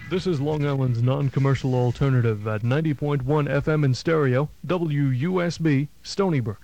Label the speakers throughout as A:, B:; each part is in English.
A: This is Long Island's non-commercial alternative at 90.1 FM in stereo, WUSB, Stony Brook.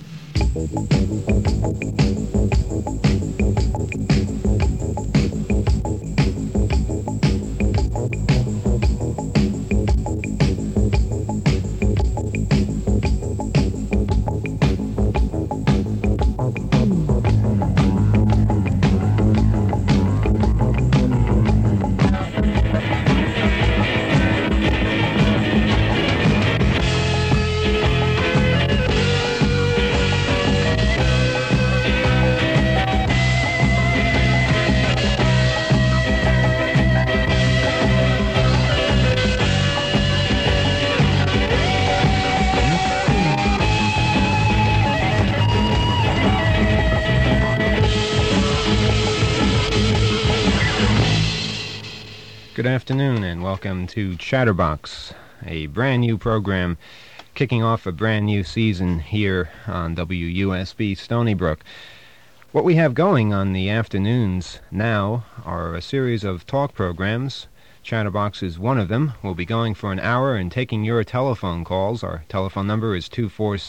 B: Good afternoon and welcome to Chatterbox, a brand new program kicking off a brand new season here on WUSB Stony Brook. What we have going on the afternoons now are a series of talk programs. Chatterbox is one of them. We'll be going for an hour and taking your telephone calls. Our telephone number is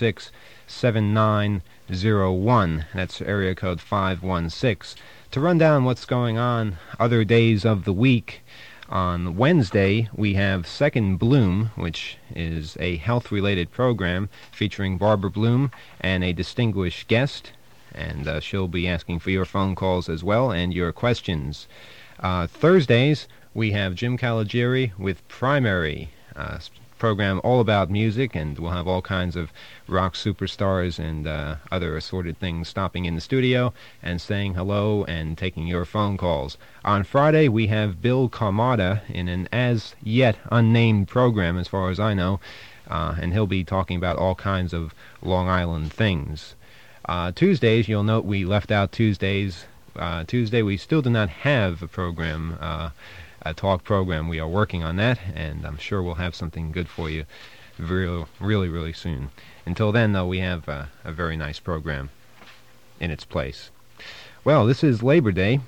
B: 246-7901. That's area code 516. To run down what's going on other days of the week, on Wednesday, we have Second Bloom, which is a health-related program featuring Barbara Bloom and a distinguished guest, and she'll be asking for your phone calls as well and your questions. Thursdays, we have Jim Caligieri with Primary, program all about music, and we'll have all kinds of rock superstars and other assorted things stopping in the studio and saying hello and taking your phone calls. On Friday, we have Bill Carmada in an as-yet unnamed program, as far as I know, and he'll be talking about all kinds of Long Island things. Tuesdays, you'll note we left out Tuesdays. Tuesday, we still do not have a program, a talk program. We are working on that, and I'm sure we'll have something good for you really soon. Until then, though, we have a very nice program in its place. Well, this is Labor Day,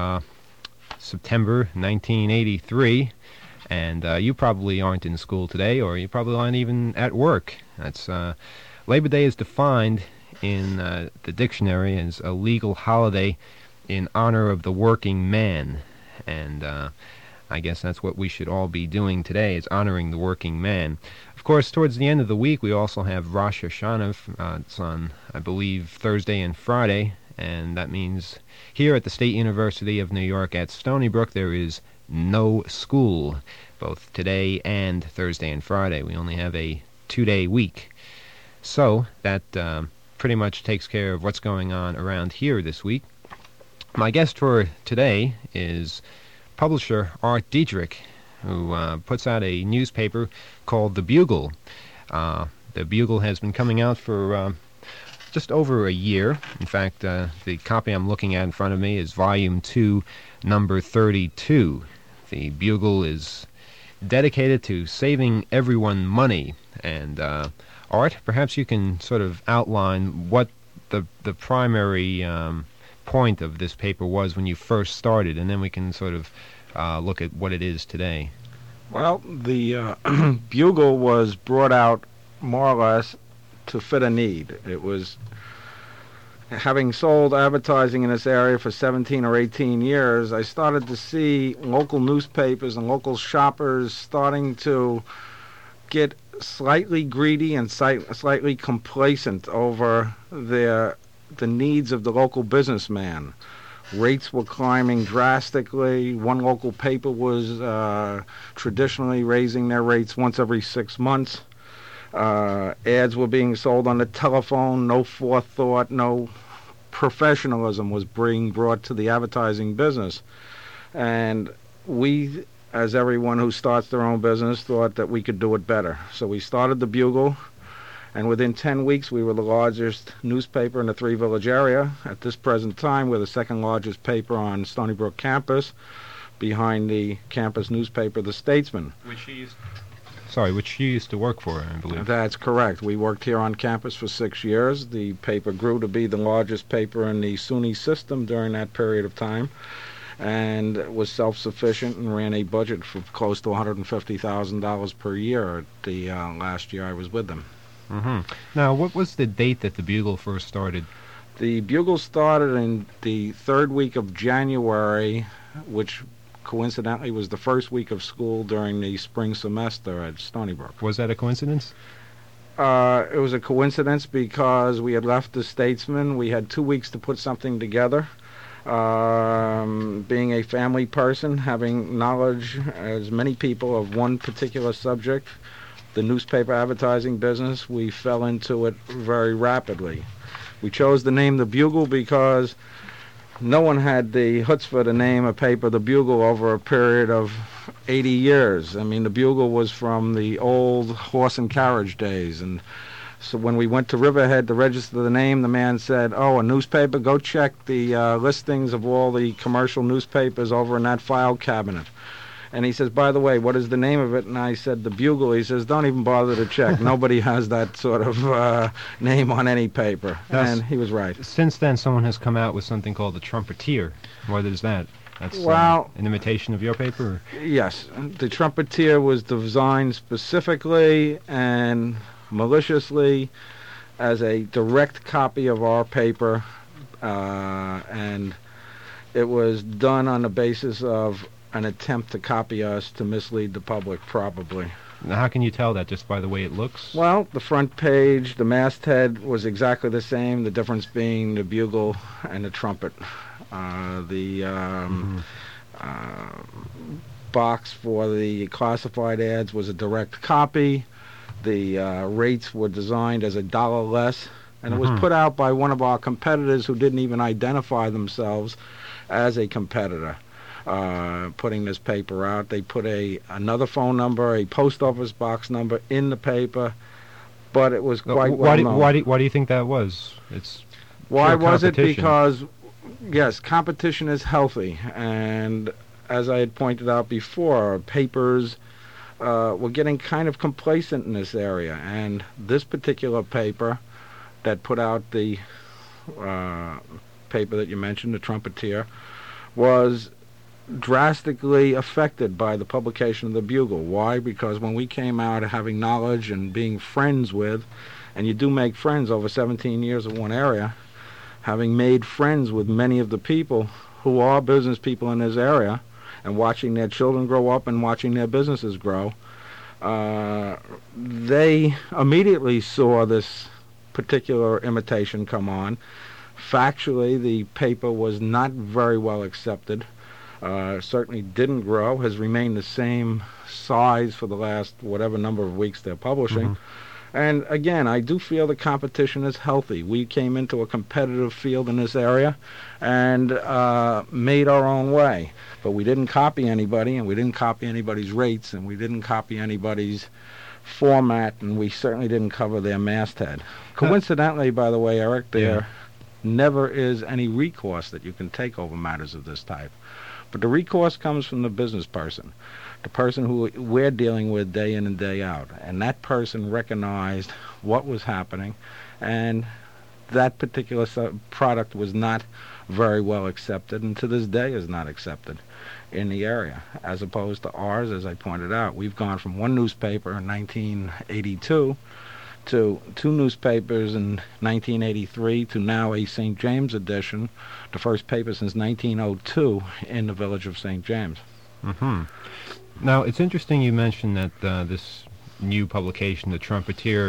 B: September 1983, and you probably aren't in school today, or you probably aren't even at work. That's Labor Day is defined in the dictionary as a legal holiday in honor of the working man, and I guess that's what we should all be doing today, is honoring the working man. Of course, towards the end of the week, we also have Rosh Hashanah. It's on, I believe, Thursday and Friday, and that means here at the State University of New York at Stony Brook, there is no school, both today and Thursday and Friday. We only have a 2-day week. So that pretty much takes care of what's going on around here this week. My guest for today is publisher Art Diedrich, who puts out a newspaper called The Bugle. The Bugle has been coming out for just over a year. In fact, the copy I'm looking at in front of me is Volume 2, Number 32. The Bugle is dedicated to saving everyone money. And Art, perhaps you can sort of outline what the primary point of this paper was when you first started, and then we can sort of look at what it is today.
C: Well, the Bugle was brought out more or less to fit a need. It was, having sold advertising in this area for 17 or 18 years, I started to see local newspapers and local shoppers starting to get slightly greedy and slightly complacent over the needs of the local businessman. Rates were climbing drastically. One local paper was traditionally raising their rates once every 6 months. Ads were being sold on the telephone. No forethought, no professionalism was being brought to the advertising business. And we, as everyone who starts their own business, thought that we could do it better. So we started the Bugle, and within 10 weeks we were the largest newspaper in the Three Village area. At this present time, we're the second largest paper on Stony Brook campus, behind the campus newspaper, The Statesman.
B: Which you used to work for, I believe.
C: That's correct. We worked here on campus for 6 years. The paper grew to be the largest paper in the SUNY system during that period of time. and was self-sufficient and ran a budget for close to $150,000 per year the last year I was with them.
B: Mm-hmm. Now, what was the date that the Bugle first started?
C: The Bugle started in the third week of January, which coincidentally was the first week of school during the spring semester at Stony Brook.
B: Was that a coincidence?
C: It was a coincidence because we had left the Statesman. We had 2 weeks to put something together. Being a family person, having knowledge, as many people, of one particular subject, the newspaper advertising business, we fell into it very rapidly. We chose the name The Bugle because no one had the chutzpah to name a paper The Bugle over a period of 80 years. I mean, The Bugle was from the old horse and carriage days, and so when we went to Riverhead to register the name, the man said, "Oh, a newspaper? Go check the listings of all the commercial newspapers over in that file cabinet." And he says, "By the way, what is the name of it?" And I said, "The Bugle." He says, "Don't even bother to check. Nobody has that sort of name on any paper." And he was right.
B: Since then, someone has come out with something called the Trumpeter. What is that? That's
C: well,
B: an imitation of your paper?
C: Yes. The Trumpeter was designed specifically and maliciously as a direct copy of our paper, and it was done on the basis of an attempt to copy us to mislead the public, probably.
B: Now, how can you tell that just by the way it looks?
C: Well, the front page, the masthead was exactly the same, the difference being the bugle and the trumpet. Box for the classified ads was a direct copy. The rates were designed as $1 less, and it was put out by one of our competitors who didn't even identify themselves as a competitor. Putting this paper out, they put another phone number, a post office box number in the paper, but it was quite well known.
B: Why do you think that was?
C: Why was it? Because, yes, competition is healthy, and as I had pointed out before, papers were getting kind of complacent in this area, and this particular paper that put out the paper that you mentioned, the Trumpeter, was drastically affected by the publication of the Bugle. Why? Because when we came out having knowledge and being friends with, and you do make friends over 17 years of one area, having made friends with many of the people who are business people in this area, and watching their children grow up and watching their businesses grow, they immediately saw this particular imitation come on. Factually, the paper was not very well accepted. Certainly didn't grow, has remained the same size for the last whatever number of weeks they're publishing. And again, I do feel the competition is healthy. We came into a competitive field in this area and made our own way. But we didn't copy anybody, and we didn't copy anybody's rates, and we didn't copy anybody's format, and we certainly didn't cover their masthead. Coincidentally, by the way, Eric, there never is any recourse that you can take over matters of this type. But the recourse comes from the business person, the person who we're dealing with day in and day out. And that person recognized what was happening, and that particular product was not very well accepted, and to this day is not accepted in the area, as opposed to ours. As I pointed out, we've gone from one newspaper in 1982 to two newspapers in 1983 to now a St. James edition, the first paper since 1902 in the village of St. James.
B: Now, it's interesting you mentioned that this new publication, the Trumpeter,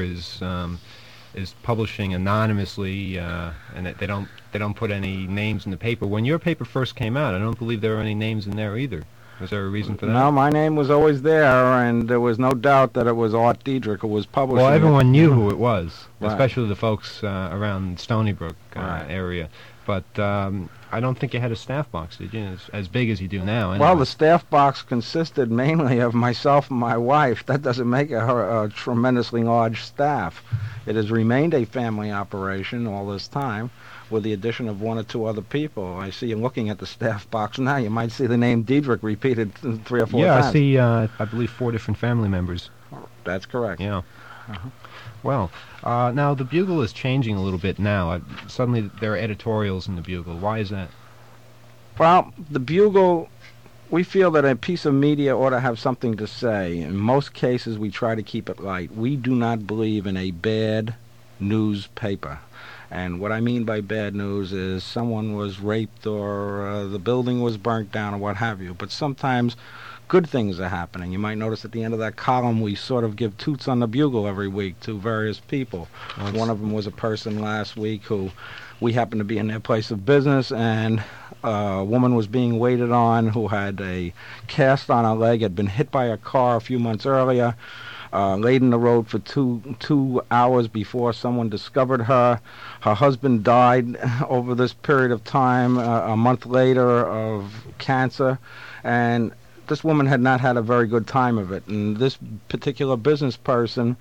B: is publishing anonymously, and that they don't put any names in the paper. When your paper first came out, I don't believe there were any names in there either. Was there a reason for that?
C: No, my name was always there, and there was no doubt that it was Art Diedrich who was publishing.
B: Well, everyone knew who it was,
C: Right.
B: especially the folks around Stony Brook
C: Right.
B: area. But I don't think you had a staff box, did you? As big as you do now. Anyway.
C: Well, the staff box consisted mainly of myself and my wife. That doesn't make a tremendously large staff. It has remained a family operation all this time, with the addition of one or two other people. I see you looking at the staff box now. You might see the name Diedrich repeated 3 or 4 times.
B: Yeah, I see, I believe 4 different family members.
C: That's correct.
B: Yeah. Well, now the Bugle is changing a little bit now. Suddenly there are editorials in the Bugle. Why is that?
C: Well, the Bugle, we feel that a piece of media ought to have something to say. In most cases, we try to keep it light. We do not believe in a bad newspaper. And what I mean by bad news is someone was raped or the building was burnt down or what have you. But sometimes good things are happening. You might notice at the end of that column we sort of give toots on the Bugle every week to various people. One of them was a person last week who we happened to be in their place of business, and a woman was being waited on who had a cast on her leg, had been hit by a car a few months earlier, laid in the road for two hours before someone discovered her. Her husband died over this period of time, a month later, of cancer, and this woman had not had a very good time of it. And this particular business person,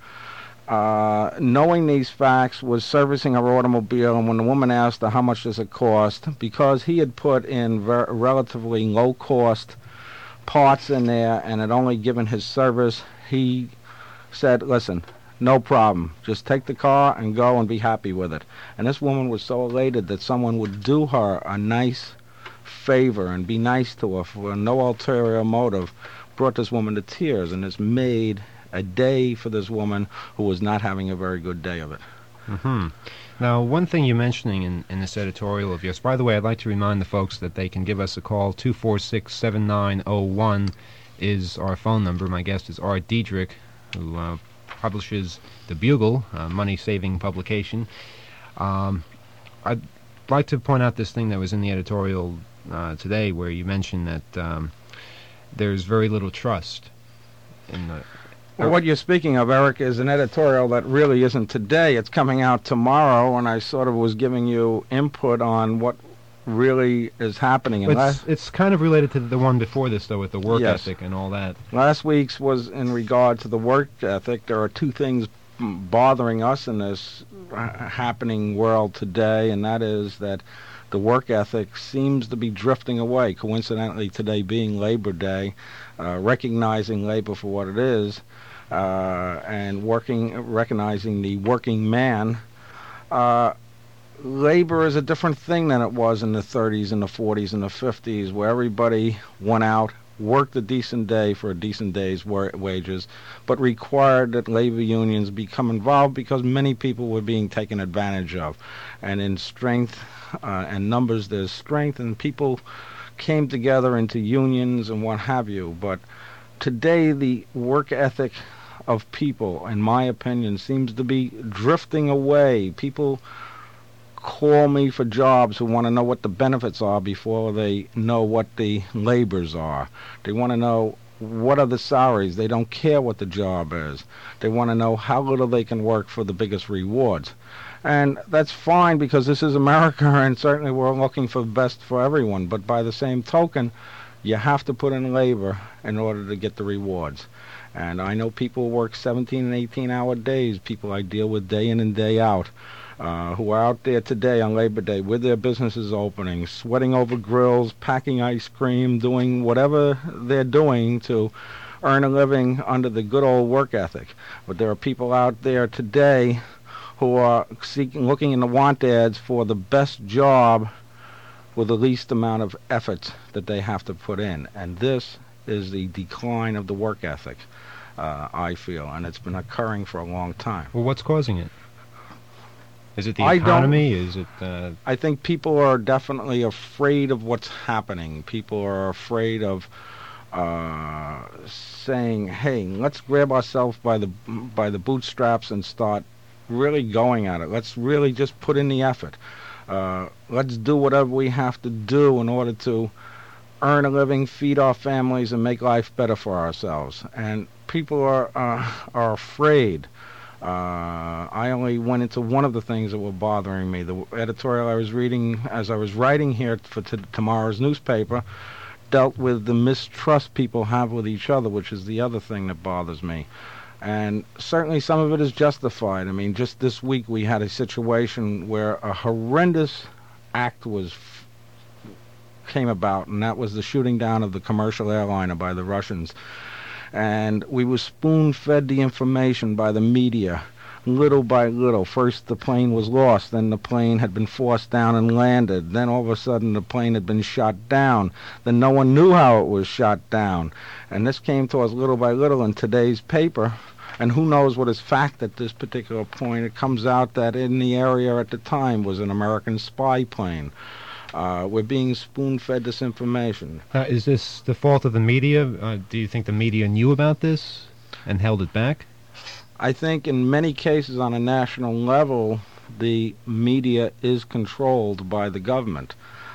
C: knowing these facts, was servicing her automobile, and when the woman asked her how much does it cost, because he had put in relatively low-cost parts in there and had only given his service, he said, listen, no problem. Just take the car and go and be happy with it. And this woman was so elated that someone would do her a nice favor and be nice to her for no ulterior motive, brought this woman to tears, and it's made a day for this woman who was not having a very good day of it.
B: Mm-hmm. Now, one thing you're mentioning in this editorial of yours, by the way, I'd like to remind the folks that they can give us a call. 246-7901 is our phone number. My guest is Art Diedrich, who publishes The Bugle, a money-saving publication. I'd like to point out this thing that was in the editorial today, where you mentioned that there's very little trust in the...
C: Well, what you're speaking of, Eric, is an editorial that really isn't today. It's coming out tomorrow, and I sort of was giving you input on what really is happening.
B: It's kind of related to the one before this, though, with the work
C: Yes.
B: ethic and all that.
C: Last week's was in regard to the work ethic. There are two things bothering us in this happening world today, and that is that the work ethic seems to be drifting away, coincidentally today being Labor Day, recognizing labor for what it is, and recognizing the working man. Labor is a different thing than it was in the 30s and the 40s and the 50s, where everybody went out, worked a decent day for a decent day's wages, but required that labor unions become involved because many people were being taken advantage of. And in strength and numbers, there's strength, and people came together into unions and what have you. But today, the work ethic of people, in my opinion, seems to be drifting away. People call me for jobs who want to know what the benefits are before they know what the labors are. They want to know what are the salaries. They don't care what the job is. They want to know how little they can work for the biggest rewards. And that's fine because this is America, and certainly we're looking for the best for everyone. But by the same token, you have to put in labor in order to get the rewards. And I know people work 17 and 18-hour days, people I deal with day in and day out, who are out there today on Labor Day with their businesses opening, sweating over grills, packing ice cream, doing whatever they're doing to earn a living under the good old work ethic. But there are people out there today who are looking in the want ads for the best job with the least amount of effort that they have to put in. And this is the decline of the work ethic, I feel, and it's been occurring for a long time.
B: Well, what's causing it? Is it the economy? Is it?
C: I think people are definitely afraid of what's happening. People are afraid of saying, "Hey, let's grab ourselves by the bootstraps and start really going at it. Let's really just put in the effort. Let's do whatever we have to do in order to earn a living, feed our families, and make life better for ourselves." And people are afraid. I only went into one of the things that were bothering me. The editorial I was reading as I was writing here for tomorrow's newspaper dealt with the mistrust people have with each other, which is the other thing that bothers me. And certainly some of it is justified. I mean, just this week we had a situation where a horrendous act came about, and that was the shooting down of the commercial airliner by the Russians. And we were spoon-fed the information by the media little by little. First the plane was lost, then the plane had been forced down and landed, then all of a sudden the plane had been shot down, then no one knew how it was shot down. And this came to us little by little in today's paper. And who knows what is fact at this particular point. It comes out that in the area at the time was an American spy plane. We're being spoon-fed this information.
B: Is this the fault of the media? Do you think the media knew about this and held it back?
C: I think in many cases on a national level, the media is controlled by the government.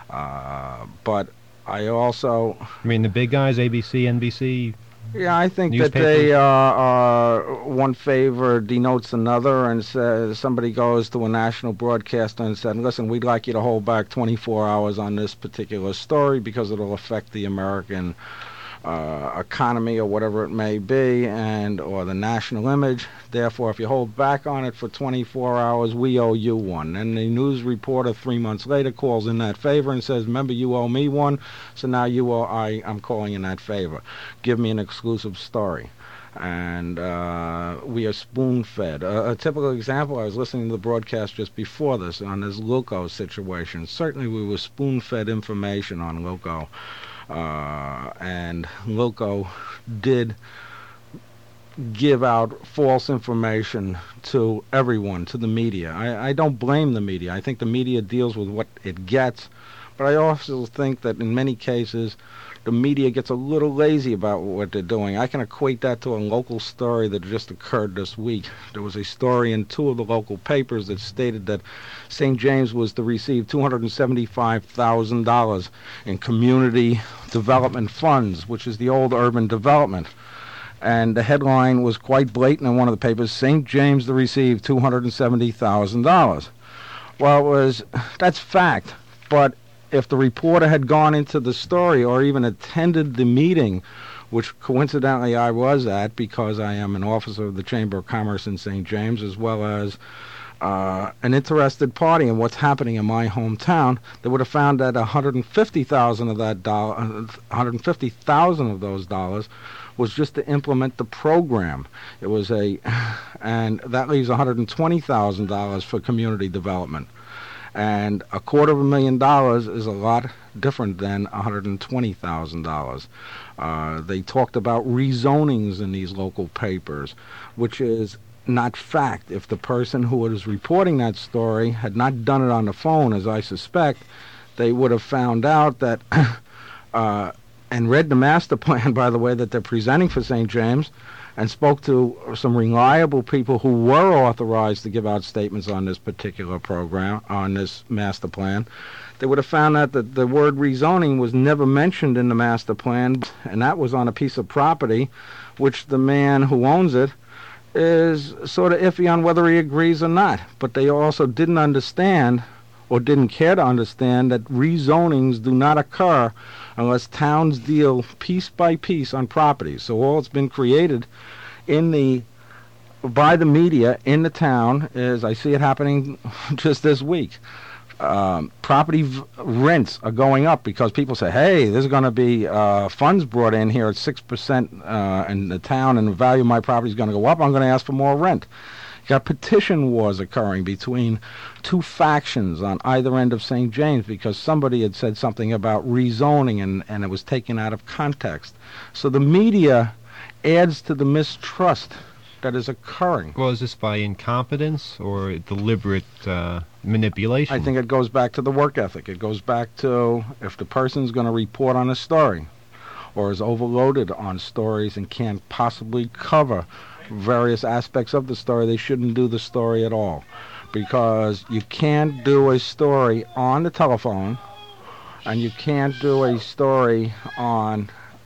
C: But I also...
B: I mean, the big guys, ABC, NBC...
C: Yeah, I think
B: newspapers?
C: that they one favor denotes another, and says somebody goes to a national broadcaster and said, listen, we'd like you to hold back 24 hours on this particular story because it'll affect the American economy or whatever it may be, or the national image. Therefore, if you hold back on it for 24 hours, we owe you one. And the news reporter 3 months later calls in that favor and says, remember, you owe me one, so now I'm calling in that favor. Give me an exclusive story. And we are spoon-fed. A typical example, I was listening to the broadcast just before this on this Lilko situation. Certainly we were spoon-fed information on Lilko. And Lilko did give out false information to everyone, to the media. I don't blame the media. I think the media deals with what it gets, but I also think that in many cases the media gets a little lazy about what they're doing. I can equate that to a local story that just occurred this week. There was a story in two of the local papers that stated that St. James was to receive $275,000 in community development funds, which is the old urban development. And the headline was quite blatant in one of the papers, St. James to receive $270,000. Well, that's fact, but if the reporter had gone into the story or even attended the meeting, which coincidentally I was at because I am an officer of the Chamber of Commerce in St. James, as well as an interested party in what's happening in my hometown, they would have found that $150,000 of those dollars was just to implement the program. It was and that leaves $120,000 for community development. And $250,000 is a lot different than $120,000. They talked about rezonings in these local papers, which is not fact. If the person who was reporting that story had not done it on the phone, as I suspect, they would have found out that, and read the master plan, by the way, that they're presenting for St. James, and spoke to some reliable people who were authorized to give out statements on this particular program, on this master plan. They would have found out that the word rezoning was never mentioned in the master plan, and that was on a piece of property which the man who owns it is sort of iffy on whether he agrees or not. But they also didn't understand, or didn't care to understand, that rezonings do not occur unless towns deal piece by piece on properties. So all that's been created by the media in the town is, I see it happening just this week. Property rents are going up because people say, hey, there's going to be funds brought in here at 6% in the town, and the value of my property is going to go up. I'm going to ask for more rent. You got petition wars occurring between two factions on either end of St. James because somebody had said something about rezoning and it was taken out of context. So the media adds to the mistrust that is occurring.
B: Well, is this by incompetence or deliberate manipulation?
C: I think it goes back to the work ethic. It goes back to if the person's going to report on a story or is overloaded on stories and can't possibly cover various aspects of the story, they shouldn't do the story at all, because you can't do a story on the telephone and you can't do a story on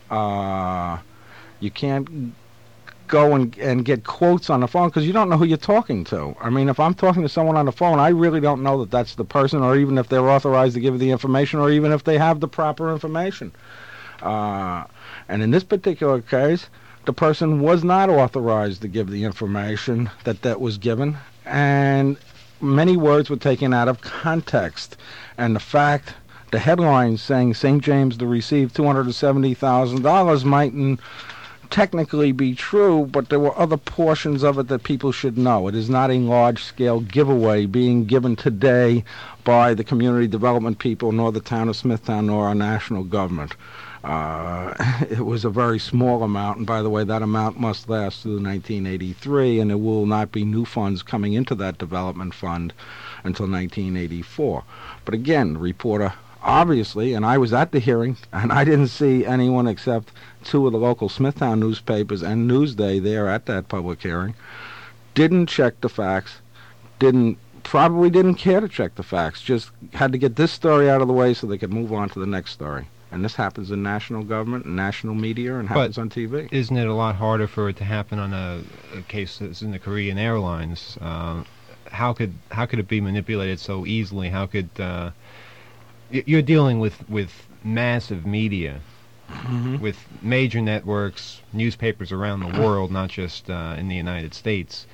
C: you can't go and get quotes on the phone because you don't know who you're talking to. I mean, if I'm talking to someone on the phone, I really don't know that that's the person, or even if they're authorized to give the information, or even if they have the proper information. And in this particular case, the person was not authorized to give the information that was given, and many words were taken out of context. And the headline saying St. James to receive $270,000 mightn't technically be true, but there were other portions of it that people should know. It is not a large-scale giveaway being given today by the community development people, nor the town of Smithtown, nor our national government. It was a very small amount, and by the way, that amount must last through 1983, and there will not be new funds coming into that development fund until 1984. But again, the reporter obviously, and I was at the hearing, and I didn't see anyone except two of the local Smithtown newspapers and Newsday there at that public hearing, didn't check the facts, probably didn't care to check the facts, just had to get this story out of the way so they could move on to the next story. And this happens in national government and national media and happens on TV.
B: Isn't it a lot harder for it to happen on a case that's in the Korean Airlines? How could it be manipulated so easily? How could you're dealing with massive media, with major networks, newspapers around the world, not just in the United States.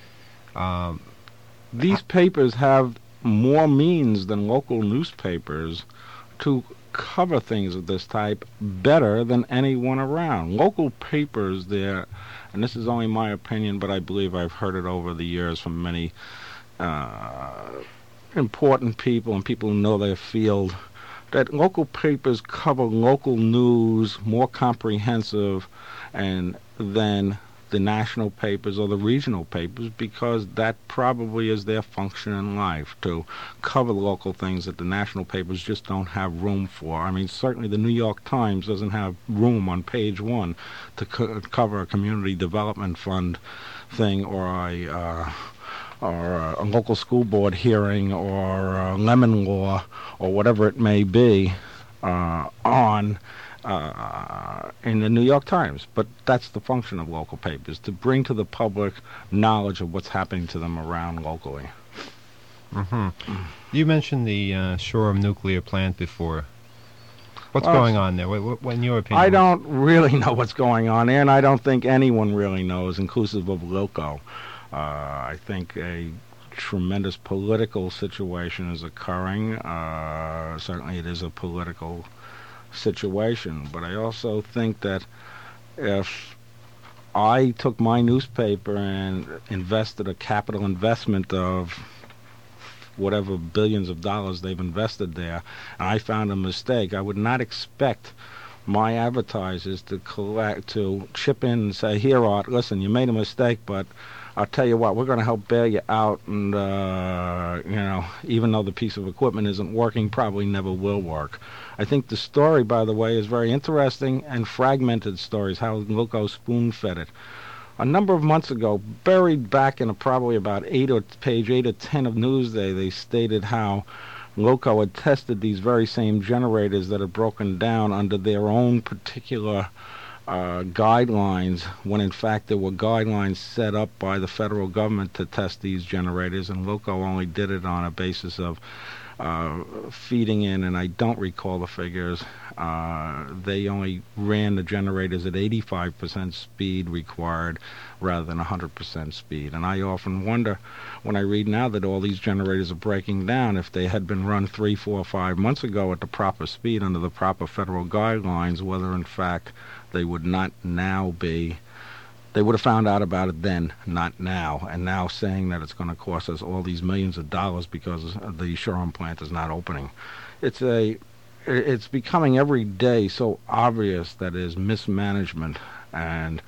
C: These papers have more means than local newspapers to cover things of this type better than anyone around. Local papers there, and this is only my opinion, but I believe I've heard it over the years from many important people and people who know their field, that local papers cover local news more comprehensive and than the national papers or the regional papers, because that probably is their function in life, to cover local things that the national papers just don't have room for. I mean, certainly the New York Times doesn't have room on page one to cover a community development fund thing or a local school board hearing or a lemon law or whatever it may be in the New York Times. But that's the function of local papers, to bring to the public knowledge of what's happening to them around locally.
B: You mentioned the Shoreham nuclear plant before. What's going on there? What, in your opinion?
C: I don't really know what's going on there, and I don't think anyone really knows, inclusive of LILCO. I think a tremendous political situation is occurring. Certainly it is a political situation, but I also think that if I took my newspaper and invested a capital investment of whatever billions of dollars they've invested there, and I found a mistake, I would not expect my advertisers to chip in and say, "Here, Art, listen, you made a mistake, but I'll tell you what, we're going to help bail you out, and, even though the piece of equipment isn't working, probably never will work." I think the story, by the way, is very interesting, and fragmented stories, how LILCO spoon-fed it. A number of months ago, buried back in probably about page 8 or 10 of Newsday, they stated how LILCO had tested these very same generators that had broken down under their own particular guidelines, when in fact there were guidelines set up by the federal government to test these generators, and LILCO only did it on a basis of feeding in, and I don't recall the figures, they only ran the generators at 85% speed required rather than 100% speed. And I often wonder, when I read now that all these generators are breaking down, if they had been run 3, 4, 5 months ago at the proper speed under the proper federal guidelines, whether in fact they would not now be, they would have found out about it then, not now. And now saying that it's going to cost us all these millions of dollars because the Shoreham plant is not opening. It's becoming every day so obvious that it is mismanagement. And,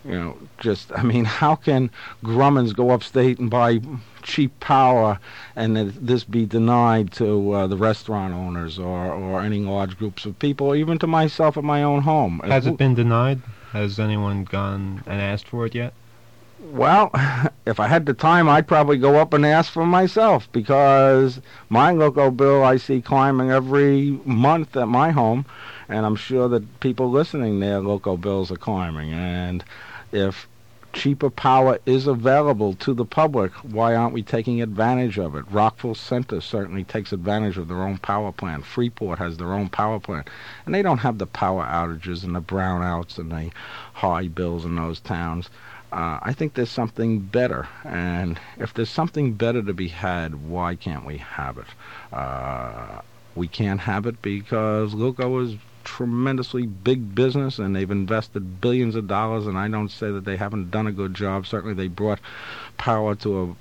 C: how can Grumman's go upstate and buy cheap power and this be denied to the restaurant owners or any large groups of people, or even to myself at my own home?
B: Has it been denied? Has anyone gone and asked for it yet?
C: Well, if I had the time, I'd probably go up and ask for myself, because my LILCO bill I see climbing every month at my home, and I'm sure that people listening there, LILCO bills are climbing. And if cheaper power is available to the public, why aren't we taking advantage of it? Rockville Center certainly takes advantage of their own power plant. Freeport has their own power plant. And they don't have the power outages and the brownouts and the high bills in those towns. I think there's something better. And if there's something better to be had, why can't we have it? We can't have it because LILCO is tremendously big business, and they've invested billions of dollars, and I don't say that they haven't done a good job. Certainly they brought power to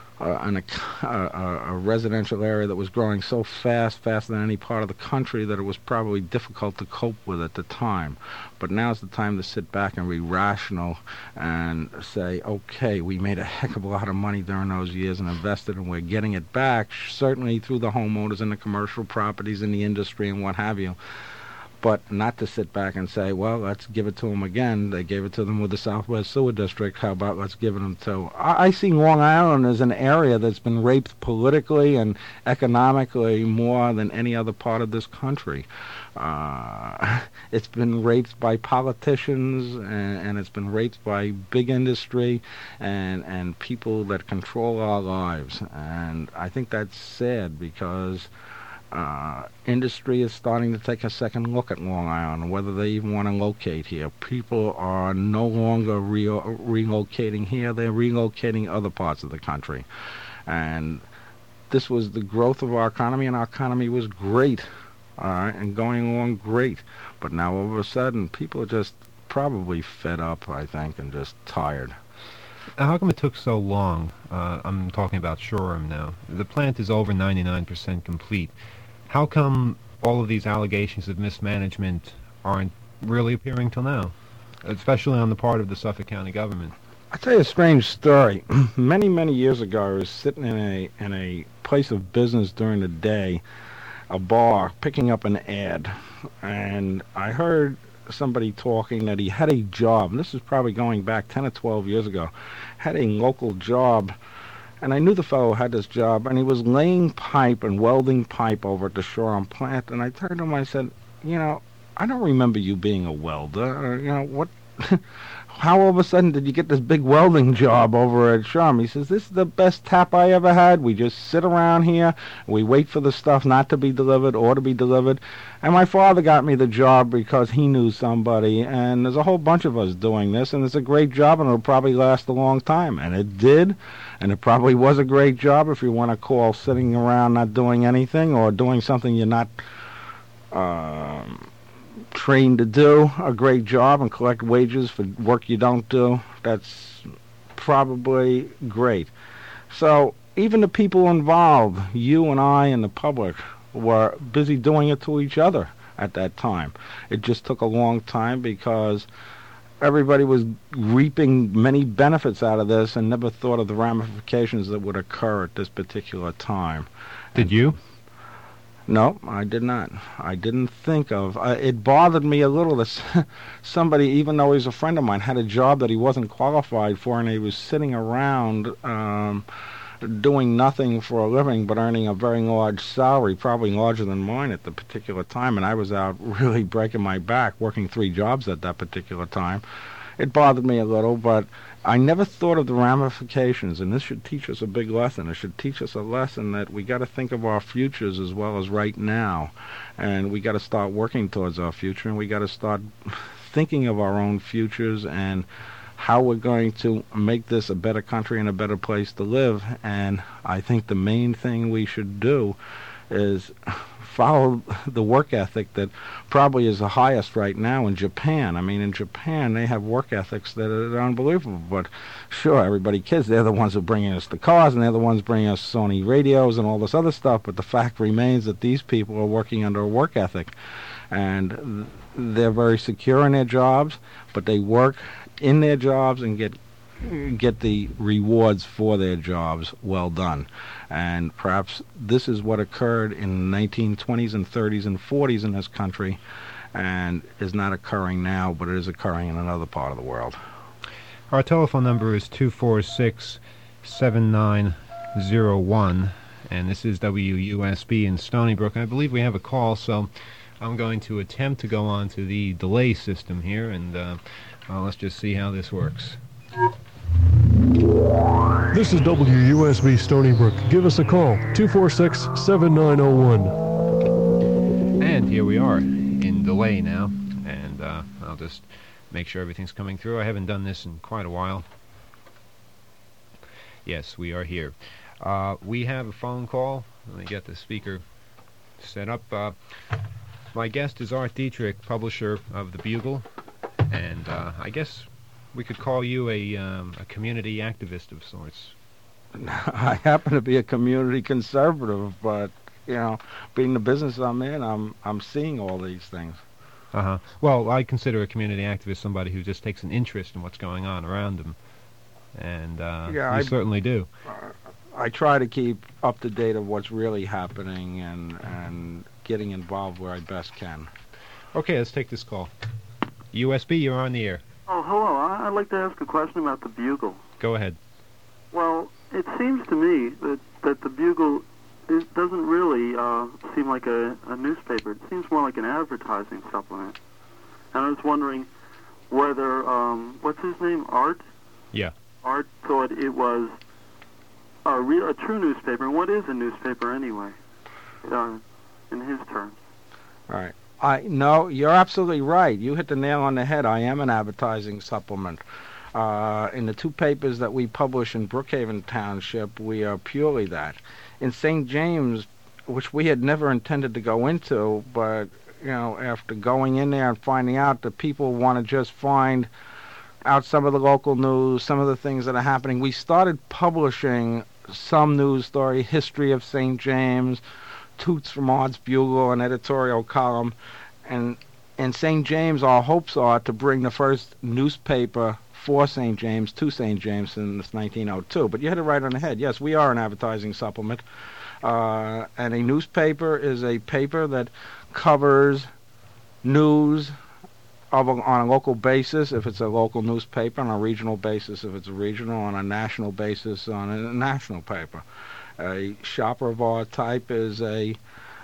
C: a residential area that was growing so faster than any part of the country, that it was probably difficult to cope with at the time. But now's the time to sit back and be rational and say, okay, we made a heck of a lot of money during those years and invested, and we're getting it back, certainly through the homeowners and the commercial properties in the industry and what have you. But not to sit back and say, well, let's give it to them again. They gave it to them with the Southwest Sewer District. How about let's give it them to... I see Long Island as an area that's been raped politically and economically more than any other part of this country. It's been raped by politicians, and it's been raped by big industry and people that control our lives. And I think that's sad, because industry is starting to take a second look at Long Island, whether they even want to locate here. People are no longer relocating here. They're relocating other parts of the country. And this was the growth of our economy, and our economy was great, and going along great. But now all of a sudden, people are just probably fed up, I think, and just tired.
B: How come it took so long? I'm talking about Shoreham now. The plant is over 99% complete. How come all of these allegations of mismanagement aren't really appearing till now, especially on the part of the Suffolk County government?
C: I'll tell you a strange story. Many years ago, I was sitting in a place of business during the day, a bar, picking up an ad, and I heard somebody talking that he had a job, and this is probably going back 10 or 12 years ago, had a local job. And I knew the fellow had this job, and he was laying pipe and welding pipe over at the Shoreham plant. And I turned to him, I said, I don't remember you being a welder. What? How all of a sudden did you get this big welding job over at Shoreham? He says, this is the best tap I ever had. We just sit around here, we wait for the stuff not to be delivered or to be delivered. And my father got me the job because he knew somebody, and there's a whole bunch of us doing this, and it's a great job, and it'll probably last a long time. And it did, and it probably was a great job if you want to call sitting around not doing anything or doing something you're not trained to do a great job and collect wages for work you don't do. That's probably great. So even the people involved, you and I and the public, were busy doing it to each other at that time. It just took a long time because everybody was reaping many benefits out of this and never thought of the ramifications that would occur at this particular time.
B: Did you?
C: No, I did not. I didn't think of... it bothered me a little that somebody, even though he's a friend of mine, had a job that he wasn't qualified for, and he was sitting around doing nothing for a living but earning a very large salary, probably larger than mine at the particular time, and I was out really breaking my back, working 3 jobs at that particular time. It bothered me a little, but I never thought of the ramifications, and this should teach us a big lesson. It should teach us a lesson that we got to think of our futures as well as right now, and we got to start working towards our future, and we got to start thinking of our own futures and how we're going to make this a better country and a better place to live. And I think the main thing we should do is follow the work ethic that probably is the highest right now in Japan. I mean, in Japan, they have work ethics that are unbelievable. But sure, everybody kids, they're the ones who are bringing us the cars, and they're the ones bringing us Sony radios and all this other stuff. But the fact remains that these people are working under a work ethic. And they're very secure in their jobs, but they work in their jobs and get the rewards for their jobs well done. And perhaps this is what occurred in the 1920s and 30s and 40s in this country, and is not occurring now, but it is occurring in another part of the world.
B: Our telephone number is 246-7901, and this is WUSB in Stony Brook. I believe we have a call, so I'm going to attempt to go on to the delay system here, and let's just see how this works.
A: This is WUSB Stony Brook. Give us a call, 246-7901.
B: And here we are in delay now, and I'll just make sure everything's coming through. I haven't done this in quite a while. Yes, we are here. We have a phone call. Let me get the speaker set up. My guest is Art Dietrich, publisher of the Bugle, and I guess we could call you a community activist of sorts.
C: I happen to be a community conservative, but being the business I'm in, I'm seeing all these things.
B: Uh-huh. Well, I consider a community activist somebody who just takes an interest in what's going on around them, and you certainly do.
C: I try to keep up to date of what's really happening and getting involved where I best can.
B: Okay, let's take this call. USB, you're on the air.
D: Oh, hello. I'd like to ask a question about the Bugle.
B: Go ahead.
D: Well, it seems to me that the Bugle doesn't really seem like a newspaper. It seems more like an advertising supplement. And I was wondering whether, what's his name, Art?
B: Yeah.
D: Art thought it was a true newspaper. And what is a newspaper anyway, in his terms?
C: All right. No, you're absolutely right. You hit the nail on the head. I am an advertising supplement. In the two papers that we publish in Brookhaven Township, we are purely that. In St. James, which we had never intended to go into, but after going in there and finding out that people want to just find out some of the local news, some of the things that are happening, we started publishing some news story, history of St. James, toots from Art's Bugle, an editorial column, and in St. James, our hopes are to bring the first newspaper for St. James to St. James in 1902. But you hit it right on the head. Yes, we are an advertising supplement. And a newspaper is a paper that covers news on a local basis, if it's a local newspaper, on a regional basis, if it's a regional, on a national basis, on a national paper. A shopper of our type is a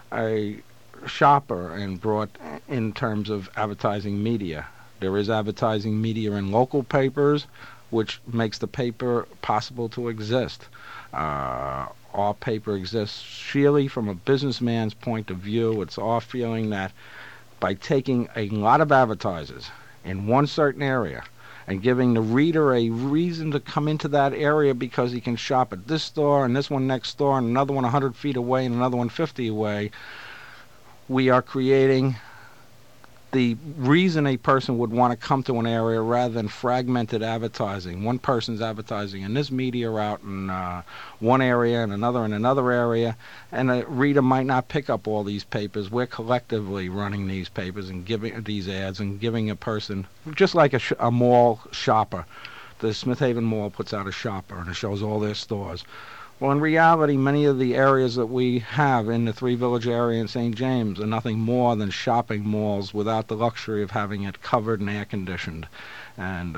C: shopper and brought in terms of advertising media. There is advertising media in local papers, which makes the paper possible to exist. Our paper exists sheerly from a businessman's point of view. It's our feeling that by taking a lot of advertisers in one certain area and giving the reader a reason to come into that area because he can shop at this store and this one next door and another one 100 feet away and another one 50 away, we are creating the reason a person would want to come to an area rather than fragmented advertising. One person's advertising in this media out in one area and another in another area, and a reader might not pick up all these papers. We're collectively running these papers and giving these ads and giving a person, just like a mall shopper. The Smith Haven Mall puts out a shopper and it shows all their stores. Well, in reality, many of the areas that we have in the Three Village area in St. James are nothing more than shopping malls without the luxury of having it covered and air-conditioned. And,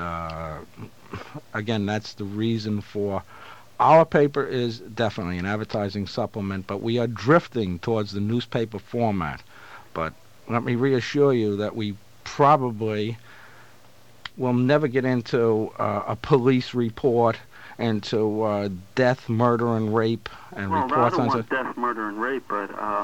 C: again, that's the reason for our paper is definitely an advertising supplement, but we are drifting towards the newspaper format. But let me reassure you that we probably will never get into a police report into death, murder, and rape, and reports on...
D: Well, I don't want death, murder, and rape, but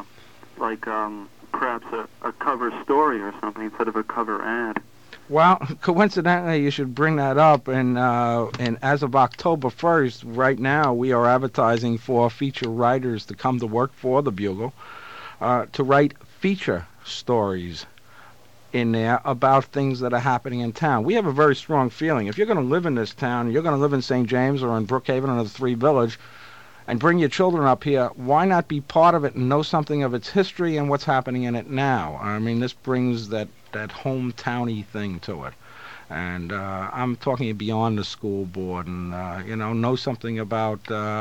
D: perhaps a cover story or something instead of a cover ad.
C: Well, coincidentally, you should bring that up, and as of October 1st, right now, we are advertising for feature writers to come to work for the Bugle, to write feature stories in there about things that are happening in town. We have a very strong feeling. If you're going to live in this town, you're going to live in St. James or in Brookhaven or the Three Village, and bring your children up here, why not be part of it and know something of its history and what's happening in it now? I mean, this brings that hometowny thing to it. And I'm talking beyond the school board and, know something about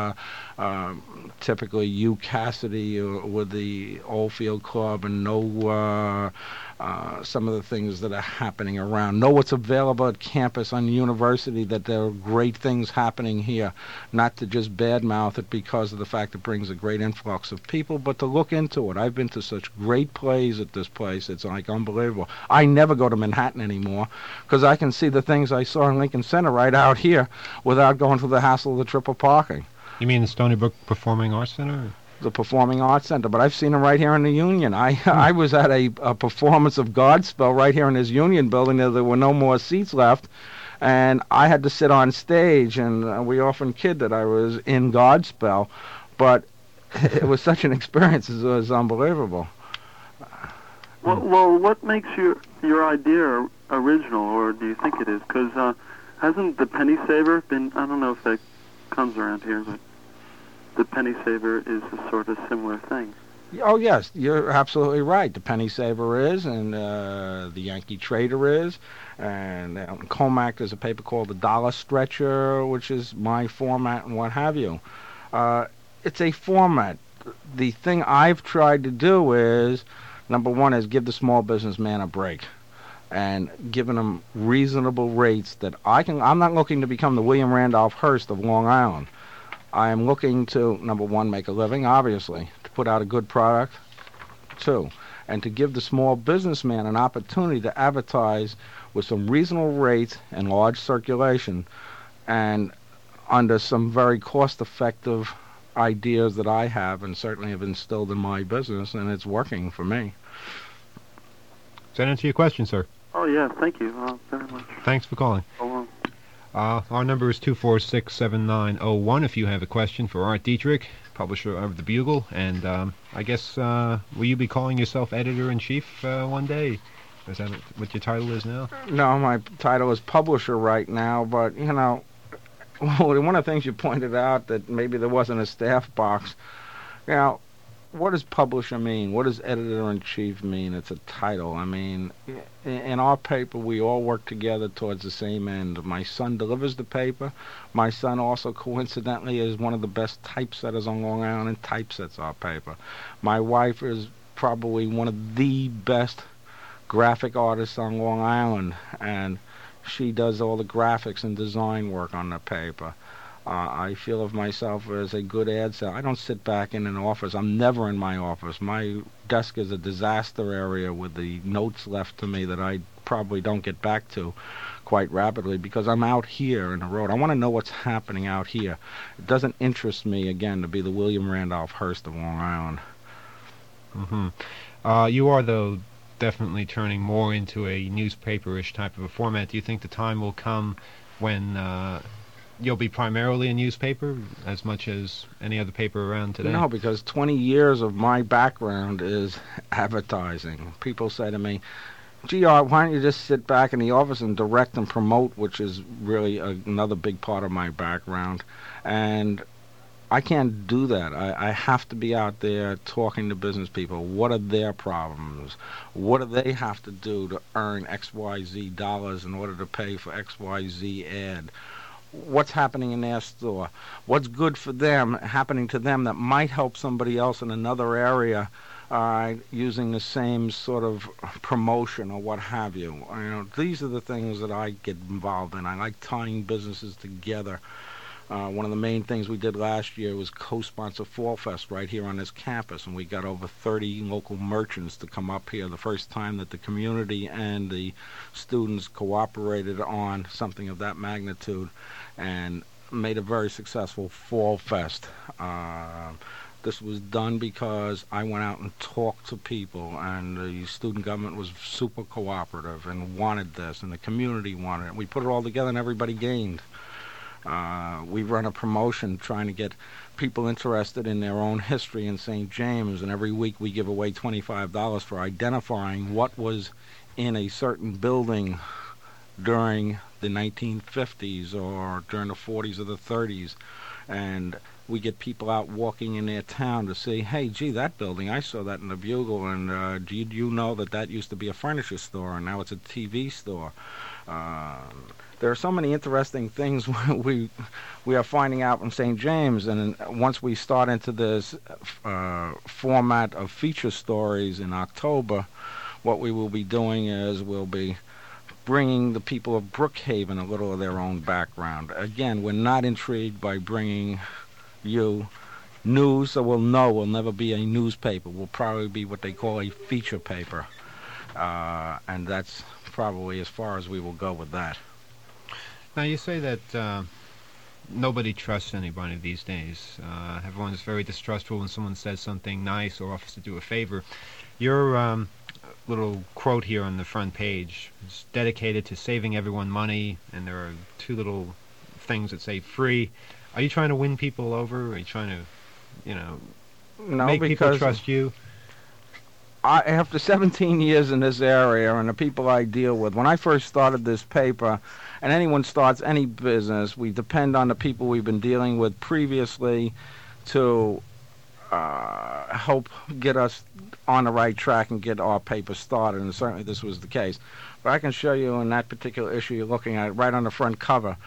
C: typically Hugh Cassidy with the Oldfield Club and know some of the things that are happening around. Know what's available at campus on the university, that there are great things happening here. Not to just badmouth it because of the fact it brings a great influx of people, but to look into it. I've been to such great plays at this place. It's like unbelievable. I never go to Manhattan anymore because I can see the things I saw in Lincoln Center right out here without going through the hassle of the triple parking.
B: You mean the Stony Brook Performing Arts Center?
C: The Performing Arts Center, but I've seen them right here in the Union. I was at a performance of Godspell right here in this Union building. There were no more seats left, and I had to sit on stage, and we often kid that I was in Godspell, but it was such an experience. It was unbelievable.
D: Well, what makes your idea original, or do you think it is? Because hasn't the penny saver been? I don't know if that comes around here, but the penny saver is a sort of similar thing.
C: Oh, yes, you're absolutely right. The penny saver is, and the Yankee Trader is, and Comac, there's a paper called the Dollar Stretcher, which is my format and what have you. It's a format. The thing I've tried to do is, number one, is give the small businessman a break, and giving them reasonable rates that I'm not looking to become the William Randolph Hearst of Long Island. I am looking to, number one, make a living, obviously, to put out a good product, two, and to give the small businessman an opportunity to advertise with some reasonable rates and large circulation, and under some very cost-effective ideas that I have and certainly have instilled in my business, and it's working for me.
B: Does that answer your question, sir?
D: Oh, yeah, thank you very much.
B: Thanks for calling.
D: So long.
B: Our number is 246-7901 if you have a question for Art Dietrich, publisher of The Bugle. And I guess, will you be calling yourself editor-in-chief one day? Is that what your title is now?
C: No, my title is publisher right now, but, you know, one of the things you pointed out that maybe there wasn't a staff box. Now, what does publisher mean? What does editor-in-chief mean? It's a title. I mean, in our paper, we all work together towards the same end. My son delivers the paper. My son also, coincidentally, is one of the best typesetters on Long Island and typesets our paper. My wife is probably one of the best graphic artists on Long Island, and she does all the graphics and design work on the paper. I feel of myself as a good ad seller. I don't sit back in an office. I'm never in my office. My desk is a disaster area with the notes left to me that I probably don't get back to quite rapidly because I'm out here in the road. I want to know what's happening out here. It doesn't interest me, again, to be the William Randolph Hearst of Long Island.
B: Mm-hmm. You are, though, definitely turning more into a newspaper-ish type of a format. Do you think the time will come when you'll be primarily a newspaper as much as any other paper around today?
C: No, because 20 years of my background is advertising. People say to me, gee, Art, why don't you just sit back in the office and direct and promote, which is really another big part of my background. And I can't do that. I have to be out there talking to business people. What are their problems? What do they have to do to earn XYZ dollars in order to pay for XYZ ad? What's happening in their store? What's good for them, happening to them that might help somebody else in another area using the same sort of promotion or what have you. You know, these are the things that I get involved in. I like tying businesses together. One of the main things we did last year was co-sponsor Fall Fest right here on this campus, and we got over 30 local merchants to come up here, the first time that the community and the students cooperated on something of that magnitude and made a very successful Fall Fest. This was done because I went out and talked to people, and the student government was super cooperative and wanted this, and the community wanted it. We put it all together and everybody gained. We run a promotion trying to get people interested in their own history in St. James, and every week we give away $25 for identifying what was in a certain building during the 1950s or during the 40s or the 30s. And we get people out walking in their town to say, hey, gee, that building, I saw that in the Bugle, and do you know that used to be a furniture store and now it's a TV store? There are so many interesting things we are finding out from St. James, and once we start into this format of feature stories in October, what we will be doing is we'll be bringing the people of Brookhaven a little of their own background. Again, we're not intrigued by bringing you news, so we'll never be a newspaper. We'll probably be what they call a feature paper, and that's probably as far as we will go with that.
B: Now, you say that nobody trusts anybody these days. Everyone's very distrustful when someone says something nice or offers to do a favor. Your little quote here on the front page is dedicated to saving everyone money, and there are two little things that say free. Are you trying to win people over? Are you trying to, make people trust you?
C: after 17 years in this area and the people I deal with, when I first started this paper, and anyone starts any business, we depend on the people we've been dealing with previously to help get us on the right track and get our paper started, and certainly this was the case. But I can show you in that particular issue you're looking at, right on the front cover,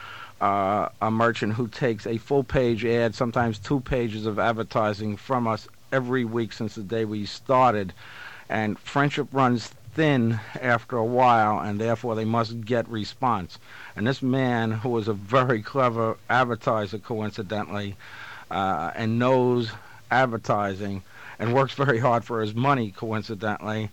C: a merchant who takes a full-page ad, sometimes 2 pages of advertising from us every week since the day we started, and friendship runs thin after a while, and therefore they must get response. And this man, who is a very clever advertiser, coincidentally, and knows advertising, and works very hard for his money, coincidentally,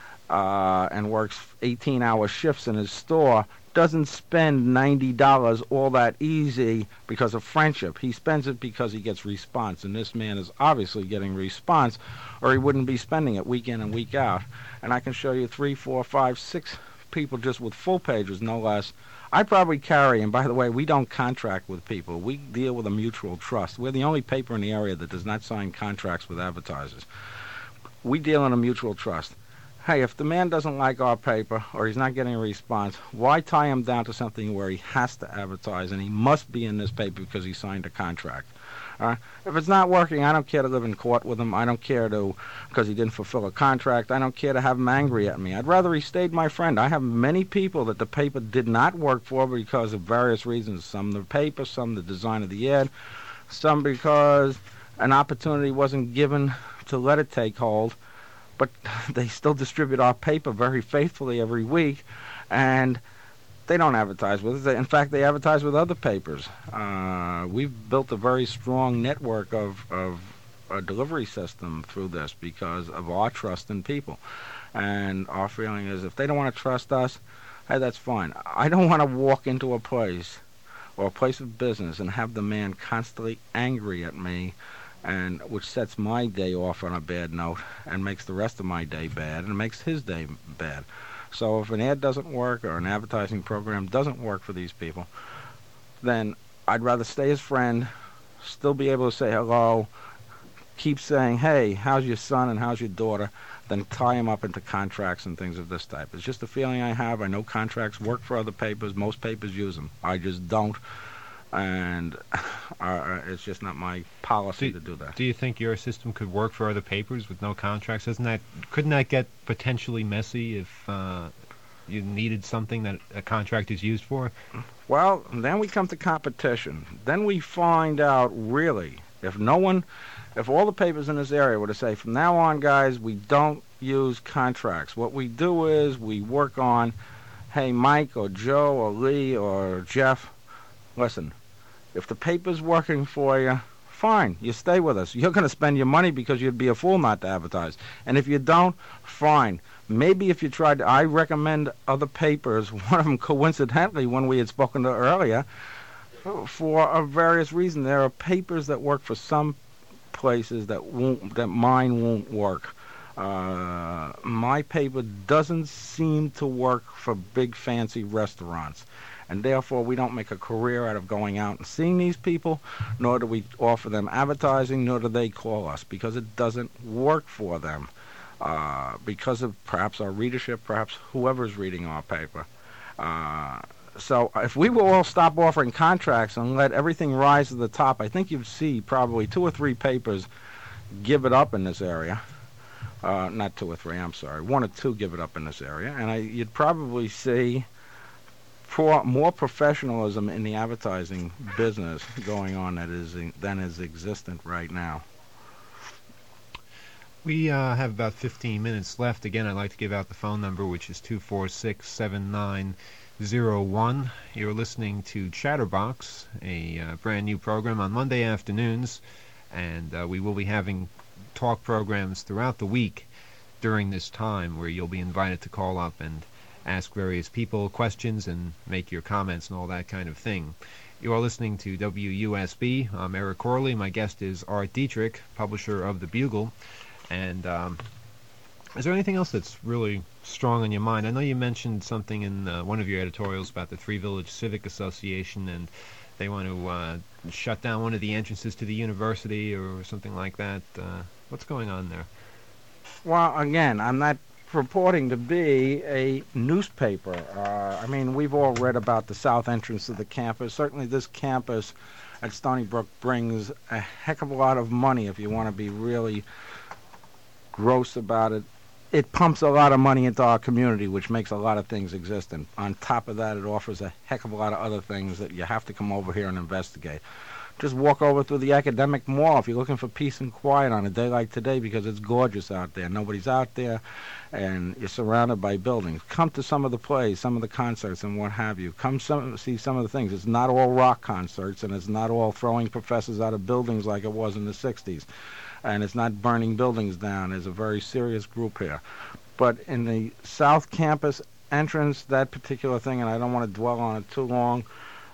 C: and works 18-hour shifts in his store, doesn't spend $90 all that easy because of friendship. He spends it because he gets response, and this man is obviously getting response, or he wouldn't be spending it week in and week out. And I can show you 3, 4, 5, 6 people just with full pages, no less. I probably carry, and by the way, we don't contract with people. We deal with a mutual trust. We're the only paper in the area that does not sign contracts with advertisers. We deal in a mutual trust. Hey, if the man doesn't like our paper or he's not getting a response, why tie him down to something where he has to advertise and he must be in this paper because he signed a contract? If it's not working, I don't care to live in court with him. I don't care to, because he didn't fulfill a contract. I don't care to have him angry at me. I'd rather he stayed my friend. I have many people that the paper did not work for because of various reasons. Some the paper, some the design of the ad, some because an opportunity wasn't given to let it take hold. But they still distribute our paper very faithfully every week, and they don't advertise with us. In fact, they advertise with other papers. We've built a very strong network of a delivery system through this because of our trust in people. And our feeling is if they don't want to trust us, hey, that's fine. I don't want to walk into a place or a place of business and have the man constantly angry at me, and which sets my day off on a bad note and makes the rest of my day bad and makes his day bad. So if an ad doesn't work or an advertising program doesn't work for these people, then I'd rather stay his friend, still be able to say hello, keep saying, hey, how's your son and how's your daughter, than tie him up into contracts and things of this type. It's just a feeling I have. I know contracts work for other papers. Most papers use them. I just don't. And it's just not my policy to do that.
B: Do you think your system could work for other papers with no contracts? Couldn't that get potentially messy if you needed something that a contract is used for?
C: Well, then we come to competition. Then we find out really if all the papers in this area were to say, from now on, guys, we don't use contracts. What we do is we work on, hey, Mike or Joe or Lee or Jeff, listen, if the paper's working for you, fine, you stay with us. You're going to spend your money because you'd be a fool not to advertise. And if you don't, fine. Maybe if you tried, I recommend other papers, one of them coincidentally, when we had spoken to earlier, for a various reasons. There are papers that work for some places that mine won't work. My paper doesn't seem to work for big fancy restaurants. And therefore, we don't make a career out of going out and seeing these people, nor do we offer them advertising, nor do they call us, because it doesn't work for them, because of perhaps our readership, perhaps whoever's reading our paper. So if we will all stop offering contracts and let everything rise to the top, I think you'd see probably 2 or 3 papers give it up in this area. Not 2 or 3, I'm sorry. 1 or 2 give it up in this area. And you'd probably see more professionalism in the advertising business going on than is existent right now.
B: We have about 15 minutes left. Again, I'd like to give out the phone number, which is 246-7901. You're listening to Chatterbox, a brand new program on Monday afternoons, and we will be having talk programs throughout the week during this time where you'll be invited to call up and ask various people questions and make your comments and all that kind of thing. You are listening to WUSB. I'm Eric Corley. My guest is Art Dietrich, publisher of The Bugle. And is there anything else that's really strong on your mind? I know you mentioned something in one of your editorials about the Three Village Civic Association, and they want to shut down one of the entrances to the university or something like that. What's going on there?
C: Well, again, I'm not purporting to be a newspaper. I mean, we've all read about the south entrance of the campus. Certainly this campus at Stony Brook brings a heck of a lot of money if you want to be really gross about it. It pumps a lot of money into our community, which makes a lot of things exist. And on top of that, it offers a heck of a lot of other things that you have to come over here and investigate. Just walk over through the Academic Mall if you're looking for peace and quiet on a day like today, because it's gorgeous out there. Nobody's out there, and you're surrounded by buildings. Come to some of the plays, some of the concerts, and what have you. Come see some of the things. It's not all rock concerts, and it's not all throwing professors out of buildings like it was in the 60s. And it's not burning buildings down. There's a very serious group here. But in the South Campus entrance, that particular thing, and I don't want to dwell on it too long,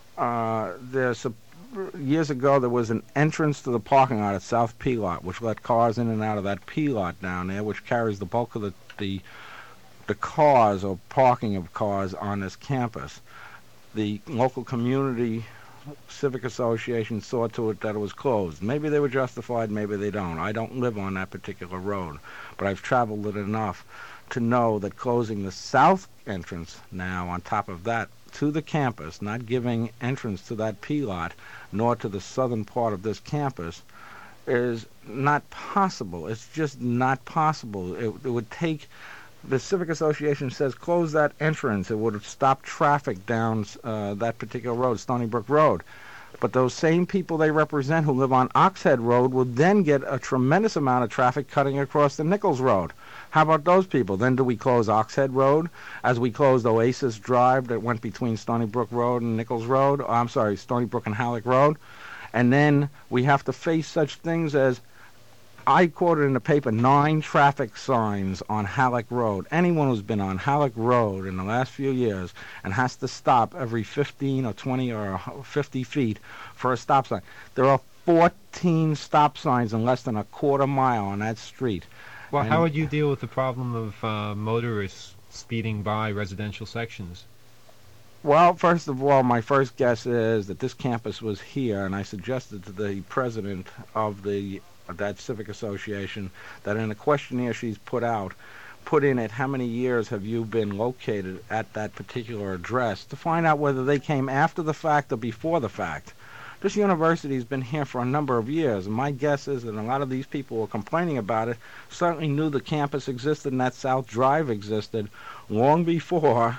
C: years ago, there was an entrance to the parking lot at South P Lot, which let cars in and out of that P Lot down there, which carries the bulk of the cars or parking of cars on this campus. The local community civic association saw to it that it was closed. Maybe they were justified, maybe they don't. I don't live on that particular road, but I've traveled it enough to know that closing the south entrance now, on top of that, to the campus, not giving entrance to that P Lot, nor to the southern part of this campus, is not possible. It's just not possible. It would take, the Civic Association says, close that entrance. It would stop traffic down that particular road, Stony Brook Road. But those same people they represent who live on Oxhead Road would then get a tremendous amount of traffic cutting across the Nichols Road. How about those people? Then do we close Oxhead Road as we closed Oasis Drive that went between Stony Brook Road and Nichols Road? Oh, I'm sorry, Stony Brook and Halleck Road. And then we have to face such things as, I quoted in the paper, 9 traffic signs on Halleck Road. Anyone who's been on Halleck Road in the last few years and has to stop every 15 or 20 or 50 feet for a stop sign. There are 14 stop signs in less than a quarter mile on that street.
B: Well, how would you deal with the problem of motorists speeding by residential sections?
C: Well, first of all, my first guess is that this campus was here, and I suggested to the president of that civic association that in a questionnaire she's put in it how many years have you been located at that particular address, to find out whether they came after the fact or before the fact. This university's been here for a number of years, and my guess is that a lot of these people who are complaining about it certainly knew the campus existed and that South Drive existed long before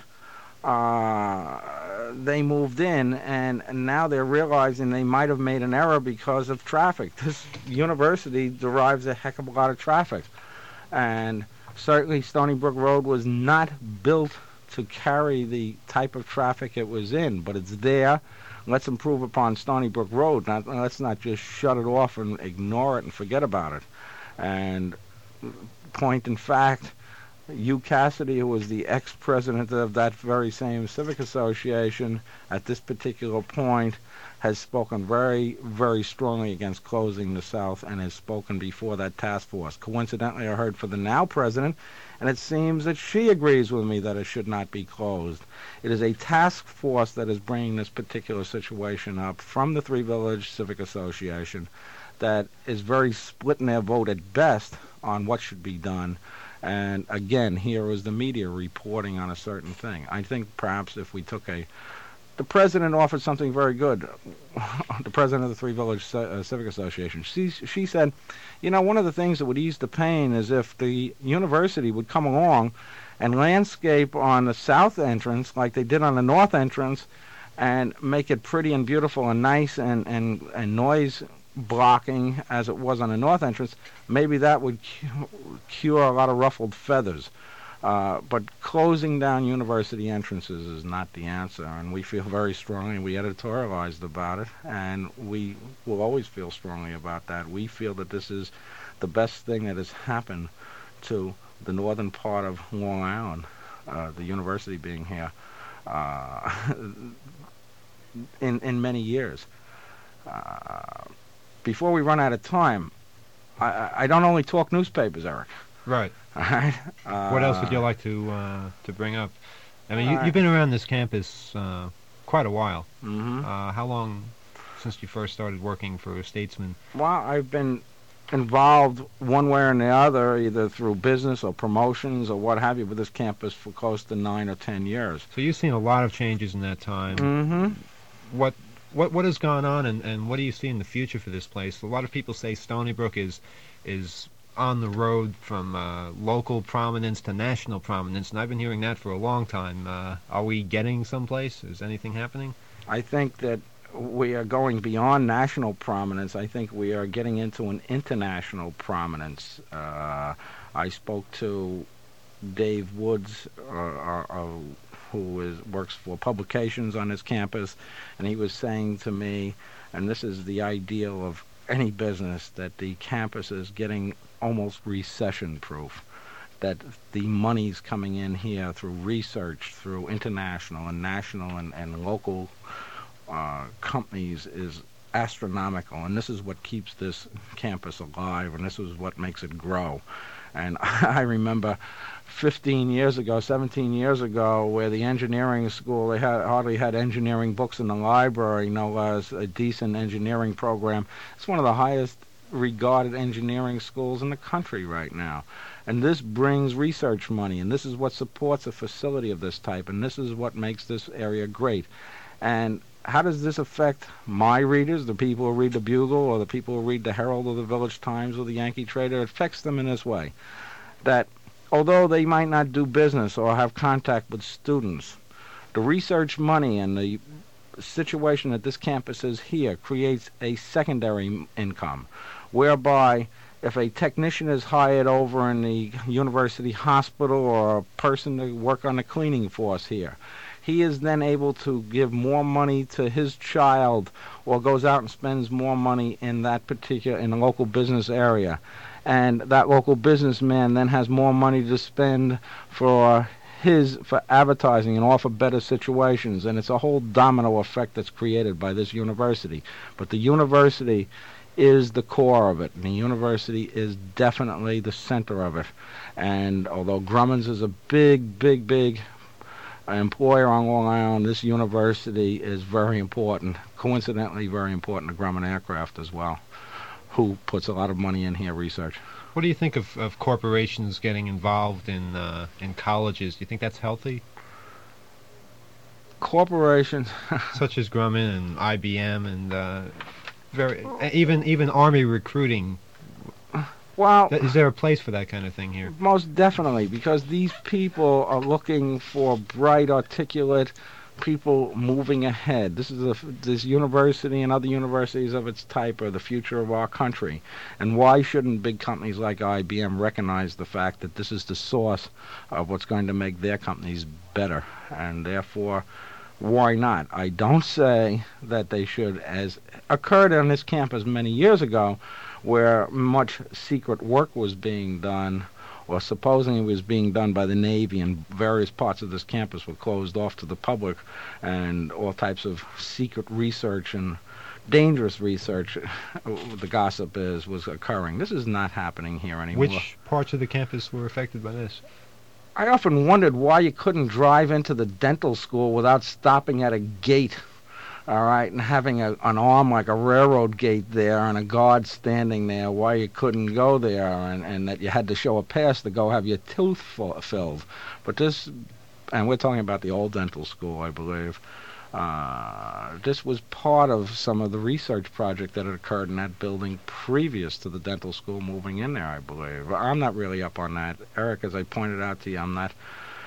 C: they moved in, and now they're realizing they might have made an error because of traffic. This university derives a heck of a lot of traffic, and certainly Stony Brook Road was not built to carry the type of traffic it was in, but it's there. Let's improve upon Stony Brook Road. Let's not just shut it off and ignore it and forget about it. And point in fact, Hugh Cassidy, who was the ex-president of that very same civic association at this particular point, has spoken very, very strongly against closing the South and has spoken before that task force. Coincidentally, I heard for the now president, and it seems that she agrees with me that it should not be closed. It is a task force that is bringing this particular situation up from the Three Village Civic Association that is very split in their vote at best on what should be done. And again, here is the media reporting on a certain thing. I think perhaps if we took the president offered something very good. The president of the Three Village Civic Association. She said, one of the things that would ease the pain is if the university would come along and landscape on the south entrance like they did on the north entrance and make it pretty and beautiful and nice and noise blocking as it was on the north entrance. Maybe that would cure a lot of ruffled feathers. But closing down university entrances is not the answer, and we feel very strongly, and we editorialized about it, and we will always feel strongly about that. We feel that this is the best thing that has happened to the northern part of Long Island, the university being here, in many years. Before we run out of time, I don't only talk newspapers, Eric.
B: Right.
C: All right.
B: What else would you like to bring up? I mean, you've been around this campus quite a while.
C: Mm-hmm.
B: How long since you first started working for Statesman?
C: Well, I've been involved one way or the other, either through business or promotions or what have you, with this campus for close to 9 or 10 years.
B: So you've seen a lot of changes in that time.
C: Mm-hmm.
B: What has gone on, and what do you see in the future for this place? A lot of people say Stony Brook is on the road from local prominence to national prominence, and I've been hearing that for a long time. Are we getting someplace? Is anything happening?
C: I think that we are going beyond national prominence. I think we are getting into an international prominence. I spoke to Dave Woods, who works for publications on this campus, and he was saying to me, and this is the ideal of any business, that the campus is getting almost recession-proof, that the money's coming in here through research, through international and national and local companies is astronomical, and this is what keeps this campus alive, and this is what makes it grow. And I remember 17 years ago, where the engineering school, they hardly had engineering books in the library, no less a decent engineering program. It's one of the highest regarded engineering schools in the country right now. And this brings research money, and this is what supports a facility of this type, and this is what makes this area great. And how does this affect my readers, the people who read the Bugle or the people who read the Herald or the Village Times or the Yankee Trader? It affects them in this way, that although they might not do business or have contact with students, the research money and the situation that this campus is here creates a secondary income, whereby if a technician is hired over in the university hospital or a person to work on the cleaning force here, he is then able to give more money to his child or goes out and spends more money in that in the local business area. And that local businessman then has more money to spend for advertising and offer better situations. And it's a whole domino effect that's created by this university. But the university is the core of it, and the university is definitely the center of it. And although Grumman's is a big employer on Long Island, this university is very important, coincidentally very important to Grumman Aircraft as well, who puts a lot of money in here, research.
B: What do you think of corporations getting involved in colleges? Do you think that's healthy?
C: Corporations,
B: such as Grumman and IBM and even Army recruiting.
C: Well,
B: is there a place for that kind of thing here?
C: Most definitely, because these people are looking for bright, articulate people moving ahead. This university and other universities of its type are the future of our country. And why shouldn't big companies like IBM recognize the fact that this is the source of what's going to make their companies better? And therefore, why not? I don't say that they should, as occurred on this campus many years ago, where much secret work was being done, or supposedly was being done by the Navy, and various parts of this campus were closed off to the public, and all types of secret research and dangerous research, the gossip was occurring. This is not happening here anymore.
B: Which parts of the campus were affected by this?
C: I often wondered why you couldn't drive into the dental school without stopping at a gate, all right, and having an arm like a railroad gate there and a guard standing there, why you couldn't go there, and that you had to show a pass to go have your tooth filled. But this, and we're talking about the old dental school, I believe, this was part of some of the research project that had occurred in that building previous to the dental school moving in there, I believe. I'm not really up on that. Eric, as I pointed out to you, I'm not...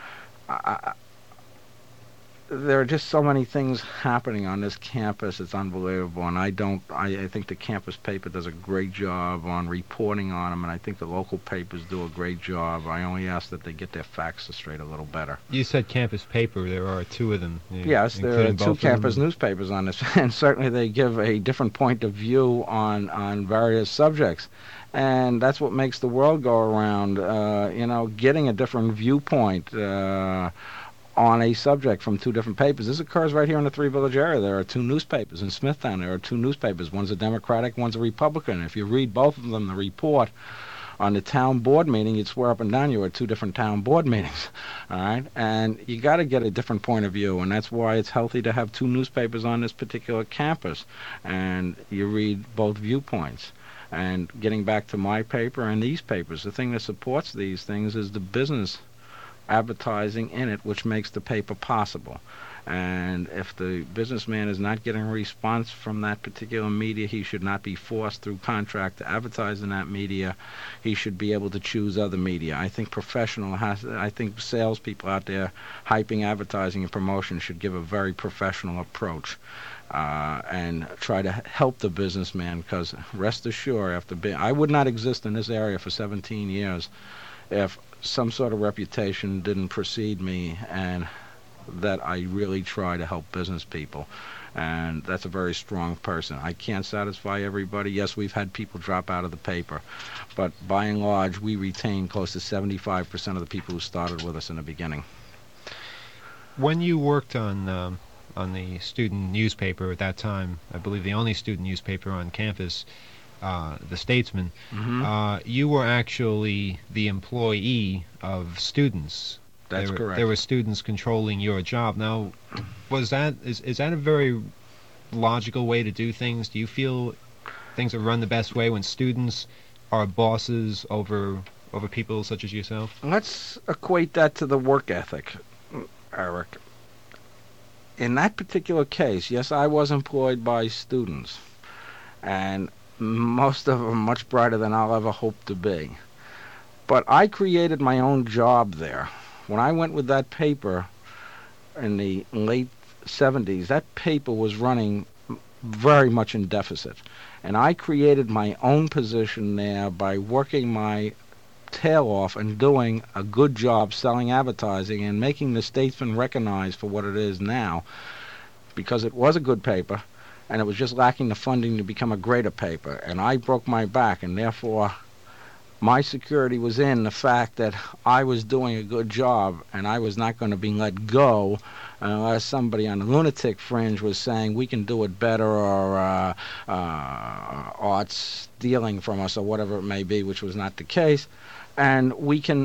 C: there are just so many things happening on this campus. It's unbelievable, and I think the campus paper does a great job on reporting on them, and I think the local papers do a great job. I only ask that they get their facts straight a little better.
B: You said campus paper. There are two of them.
C: Yes, there are two campus newspapers on this, and certainly they give a different point of view on various subjects. And that's what makes the world go around, getting a different viewpoint on a subject from two different papers. This occurs right here in the Three Village area. There are two newspapers. In Smithtown, there are two newspapers. One's a Democratic, one's a Republican. If you read both of them, the report on the town board meeting, you'd swear up and down you were at two different town board meetings. All right? And you got to get a different point of view, and that's why it's healthy to have two newspapers on this particular campus. And you read both viewpoints. And getting back to my paper and these papers, the thing that supports these things is the business advertising in it, which makes the paper possible. And if the businessman is not getting a response from that particular media, he should not be forced through contract to advertise in that media. He should be able to choose other media. I think I think salespeople out there hyping advertising and promotion should give a very professional approach. And try to help the businessman, because rest assured, I would not exist in this area for 17 years if some sort of reputation didn't precede me, and that I really try to help business people. And that's a very strong person. I can't satisfy everybody. Yes, we've had people drop out of the paper, but by and large, we retain close to 75% of the people who started with us in the beginning.
B: When you worked on the student newspaper at that time, I believe the only student newspaper on campus, The Statesman, you were actually the employee of students.
C: That's correct.
B: There were students controlling your job. Now, is that a very logical way to do things? Do you feel things are run the best way when students are bosses over people such as yourself?
C: Let's equate that to the work ethic, Eric. In that particular case, yes, I was employed by students, and most of them much brighter than I'll ever hope to be. But I created my own job there. When I went with that paper in the late 70s, that paper was running very much in deficit. And I created my own position there by working my tail off and doing a good job selling advertising and making the Statesman recognized for what it is now, because it was a good paper and it was just lacking the funding to become a greater paper. And I broke my back, and therefore my security was in the fact that I was doing a good job, and I was not going to be let go unless somebody on the lunatic fringe was saying we can do it better, or art's stealing from us, or whatever it may be, which was not the case. And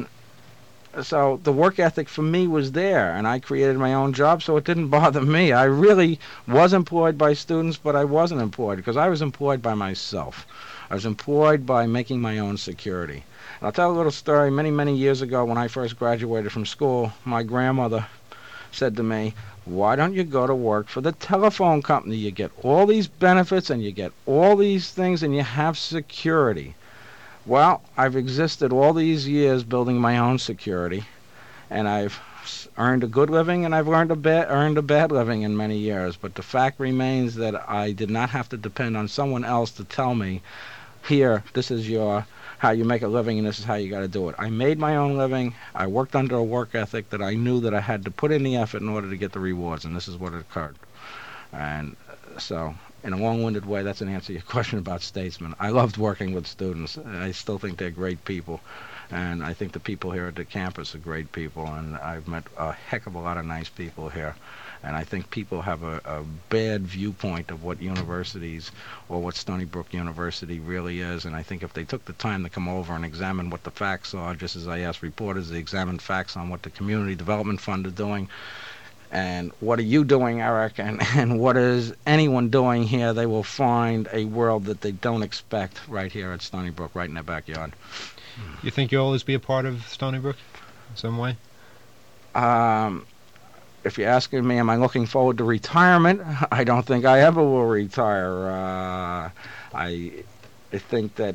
C: so the work ethic for me was there, and I created my own job, so it didn't bother me. I really was employed by students, but I wasn't employed because I was employed by myself. I was employed by making my own security. And I'll tell a little story. Many, many years ago, when I first graduated from school, my grandmother said to me, "Why don't you go to work for the telephone company? You get all these benefits and you get all these things and you have security." Well, I've existed all these years building my own security, and I've earned a good living, and I've earned a bad living in many years. But the fact remains that I did not have to depend on someone else to tell me, "Here, this is how you make a living, and this is how you got to do it." I made my own living. I worked under a work ethic that I knew that I had to put in the effort in order to get the rewards, and this is what occurred. And so, in a long-winded way, that's an answer to your question about Statesman. I loved working with students. I still think they're great people, and I think the people here at the campus are great people, and I've met a heck of a lot of nice people here. And I think people have a bad viewpoint of what universities or what Stony Brook University really is. And I think if they took the time to come over and examine what the facts are, just as I asked reporters to examine facts on what the Community Development Fund is doing, and what are you doing, Eric, and what is anyone doing here, they will find a world that they don't expect right here at Stony Brook, right in their backyard.
B: You think you'll always be a part of Stony Brook in some way?
C: If you're asking me, am I looking forward to retirement? I don't think I ever will retire. I think that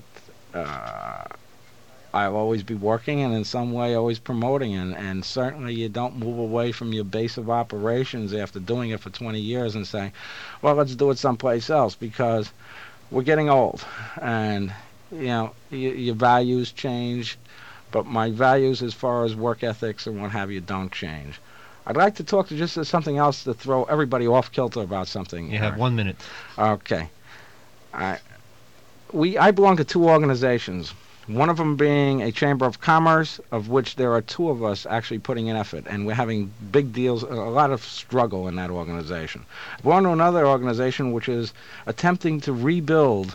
C: I'll always be working and in some way always promoting, and certainly you don't move away from your base of operations after doing it for 20 years and saying, well, let's do it someplace else, because we're getting old, and your values change, but my values as far as work ethics and what have you don't change. I'd like to talk to just something else to throw everybody off kilter about something.
B: You have 1 minute.
C: Okay. I belong to two organizations, one of them being a Chamber of Commerce, of which there are two of us actually putting in effort, and we're having big deals, a lot of struggle in that organization. I belong to another organization which is attempting to rebuild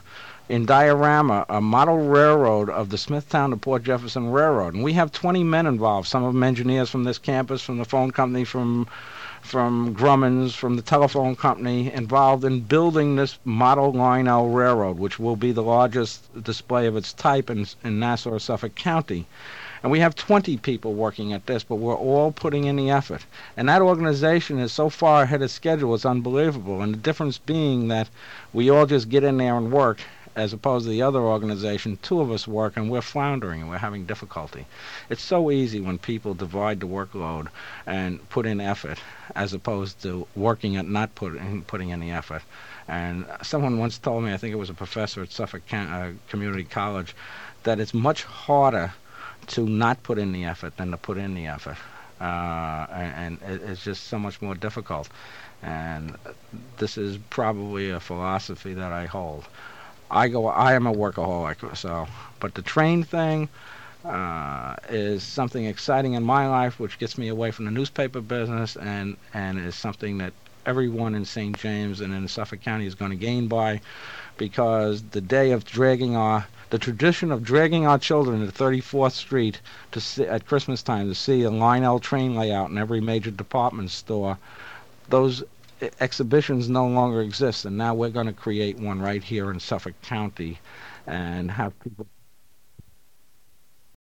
C: in diorama a model railroad of the Smithtown to Port Jefferson Railroad. And we have 20 men involved, some of them engineers from this campus, from the phone company, from Grumman's, from the telephone company, involved in building this model Lionel Railroad, which will be the largest display of its type in Nassau, Suffolk County. And we have 20 people working at this, but we're all putting in the effort. And that organization is so far ahead of schedule, it's unbelievable. And the difference being that we all just get in there and work, as opposed to the other organization, 2 of us work and we're floundering and we're having difficulty. It's so easy when people divide the workload and put in effort, as opposed to working at not putting in the effort. And someone once told me, I think it was a professor at Suffolk Community College, that it's much harder to not put in the effort than to put in the effort. And it's just so much more difficult. And this is probably a philosophy that I hold. I am a workaholic, so, but the train thing is something exciting in my life, which gets me away from the newspaper business, and is something that everyone in St. James and in Suffolk County is going to gain by, because the tradition of dragging our children to 34th Street to see, at Christmas time, to see a Lionel train layout in every major department store, those exhibitions no longer exist, and now we're going to create one right here in Suffolk County and have people